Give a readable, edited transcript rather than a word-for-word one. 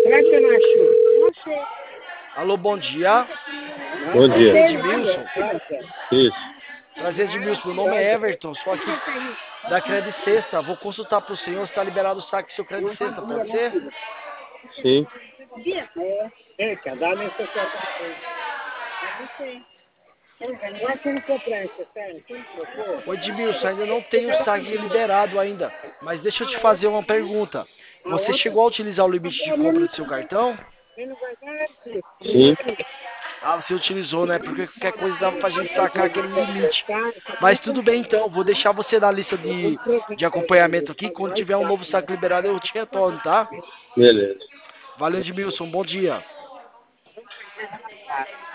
Será que eu não achou? Não sei. Alô, bom dia. Bom dia. Prazer, Edmilson. Isso. Prazer, Edmilson. Meu nome é Everton. Sou aqui da Credit Sexta. Vou consultar para o senhor se está liberado o saque do seu Credit Sexta. Pode ser? Sim. É, cada nessa situação. Não sei. Agora você não comprar essa, sério? Você não comprou? Ô, Edmilson, ainda não tem o saque liberado ainda. Mas deixa eu te fazer uma pergunta. Você chegou a utilizar o limite de compra do seu cartão? Ele não vai dar, filho. Sim. Ah, você utilizou, né? Porque qualquer coisa dava pra gente sacar aquele limite. Mas tudo bem então, vou deixar você na lista de acompanhamento aqui. Quando tiver um novo saque liberado, eu te retorno, tá? Beleza. Valeu, Edmilson. Bom dia.